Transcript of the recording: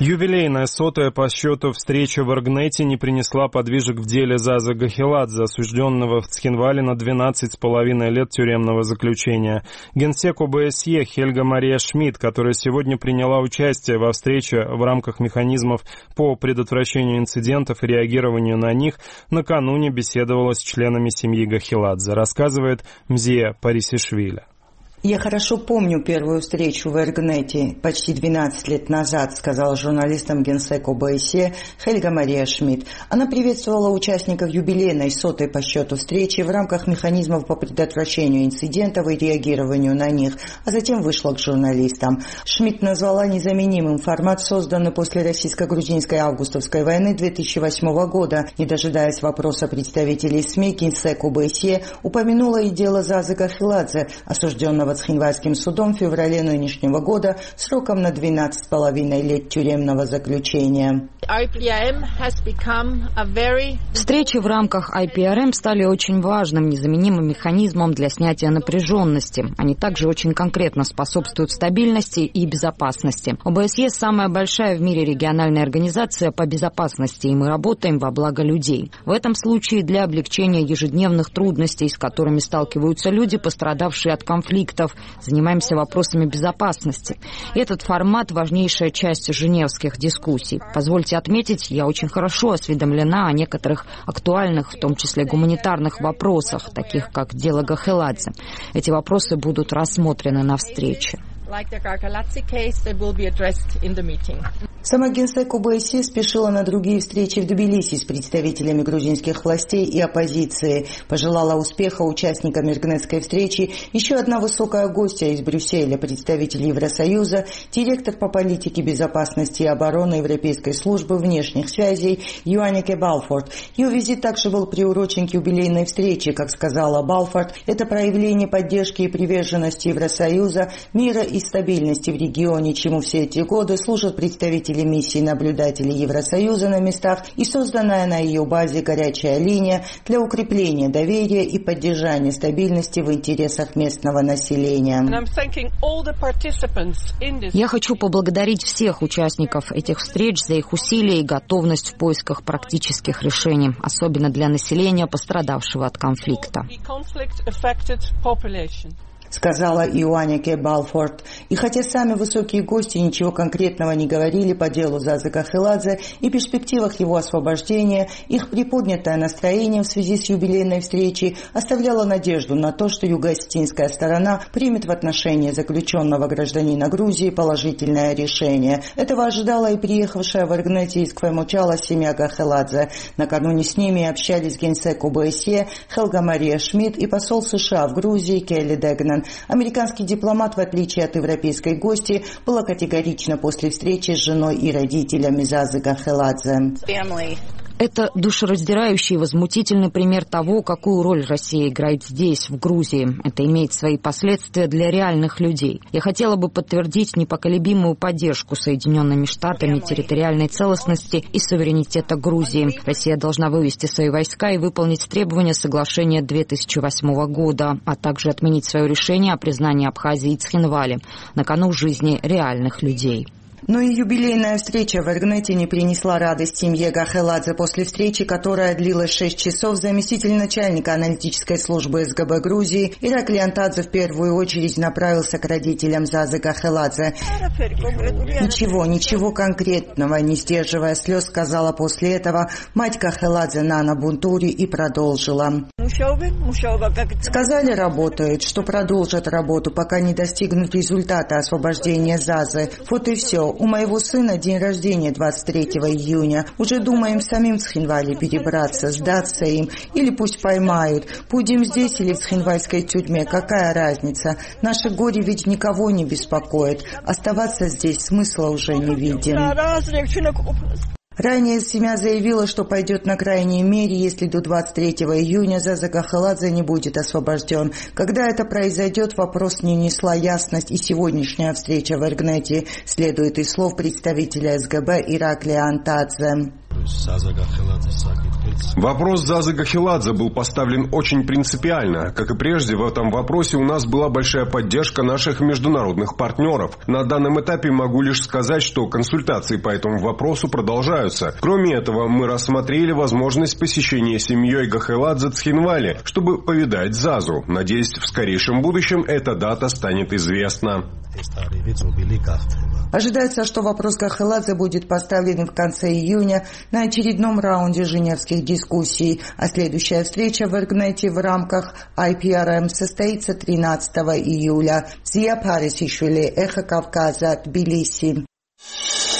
Юбилейная 100-я по счету встреча в Эргнете не принесла подвижек в деле Заза Гахеладзе, осужденного в Цхинвале на 12,5 лет тюремного заключения. Генсек ОБСЕ Хельга Мария Шмидт, которая сегодня приняла участие во встрече в рамках механизмов по предотвращению инцидентов и реагированию на них, накануне беседовала с членами семьи Гахеладзе, рассказывает Мзия Парисишвили. «Я хорошо помню первую встречу в Эргнете почти 12 лет назад», сказала журналистам генсек ОБСЕ Хельга Мария Шмидт. Она приветствовала участников юбилейной 100-й по счету встречи в рамках механизмов по предотвращению инцидентов и реагированию на них, а затем вышла к журналистам. Шмидт назвала незаменимым формат, созданный после российско-грузинской августовской войны 2008 года. Не дожидаясь вопроса представителей СМИ, генсек ОБСЕ упомянула и дело Зазы Гахеладзе, осужденного Цхинвальским судом в феврале нынешнего года сроком на 12,5 лет тюремного заключения. Встречи в рамках IPRM стали очень важным, незаменимым механизмом для снятия напряженности. Они также очень конкретно способствуют стабильности и безопасности. ОБСЕ – самая большая в мире региональная организация по безопасности, и мы работаем во благо людей. В этом случае для облегчения ежедневных трудностей, с которыми сталкиваются люди, пострадавшие от конфликтов, занимаемся вопросами безопасности. И этот формат – важнейшая часть женевских дискуссий. Позвольте отметить, я очень хорошо осведомлена о некоторых актуальных, в том числе гуманитарных вопросах, таких как дело Гахеладзе. Эти вопросы будут рассмотрены на встрече. Сама генсек ОБСЕ спешила на другие встречи в Тбилиси с представителями грузинских властей и оппозиции. Пожелала успеха участникам Эргнетской встречи еще одна высокая гостья из Брюсселя, представитель Евросоюза, директор по политике безопасности и обороны Европейской службы внешних связей Юанике Балфорд. Ее визит также был приурочен к юбилейной встрече. Как сказала Балфорд, это проявление поддержки и приверженности Евросоюза, мира и стабильности в регионе, чему все эти годы служат представители миссии наблюдателей Евросоюза на местах и созданная на ее базе горячая линия для укрепления доверия и поддержания стабильности в интересах местного населения. Я хочу поблагодарить всех участников этих встреч за их усилия и готовность в поисках практических решений, особенно для населения, пострадавшего от конфликта. Сказала Юанике Балфорд. И хотя сами высокие гости ничего конкретного не говорили по делу Зазы Гахеладзе и перспективах его освобождения, их приподнятое настроение в связи с юбилейной встречей оставляло надежду на то, что юго-осетинская сторона примет в отношении заключенного гражданина Грузии положительное решение. Этого ожидала и приехавшая в Эргнете из Квемучала семья Гахеладзе. Накануне с ними общались генсек ОБСЕ Хельга Мария Шмидт и посол США в Грузии Келли Дегнан. Американский дипломат, в отличие от европейской гости, была категорична после встречи с женой и родителями Зазы Гахеладзе. Это душераздирающий и возмутительный пример того, какую роль Россия играет здесь, в Грузии. Это имеет свои последствия для реальных людей. Я хотела бы подтвердить непоколебимую поддержку Соединенными Штатами территориальной целостности и суверенитета Грузии. Россия должна вывести свои войска и выполнить требования соглашения 2008 года, а также отменить свое решение о признании Абхазии и Цхинвали на кону жизни реальных людей. Но и юбилейная встреча в Эргнете не принесла радость семье Гахеладзе. После встречи, которая длилась 6 часов, заместитель начальника аналитической службы СГБ Грузии Иракли Антадзе в первую очередь направился к родителям Зазы Гахеладзе. Ничего конкретного, не сдерживая слез, сказала после этого мать Гахеладзе Нана Бунтури и продолжила. Сказали, работают, что продолжат работу, пока не достигнут результата освобождения Зазы. Вот и все. У моего сына день рождения 23 июня. Уже думаем самим в Цхинвале перебраться, сдаться им. Или пусть поймают. Будем здесь или в цхинвальской тюрьме. Какая разница? Наше горе ведь никого не беспокоит. Оставаться здесь смысла уже не видим. Ранее семья заявила, что пойдет на крайние меры, если до 23 июня Заза Гахеладзе не будет освобожден. Когда это произойдет, вопрос не несла ясность, и сегодняшняя встреча в Эргнете следует из слов представителя СГБ Иракли Антадзе. Вопрос Зазы Гахеладзе был поставлен очень принципиально. Как и прежде, в этом вопросе у нас была большая поддержка наших международных партнеров. На данном этапе могу лишь сказать, что консультации по этому вопросу продолжаются. Кроме этого, мы рассмотрели возможность посещения семьей Гахеладзе Цхинвали, чтобы повидать Зазу. Надеюсь, в скорейшем будущем эта дата станет известна. Ожидается, что вопрос Гахеладзе будет поставлен в конце июня на очередном раунде женевских дискуссий, а следующая встреча в Эргнете в рамках IPRM состоится 13 июля. Зия Парисишвили, Эхо Кавказа, Тбилиси.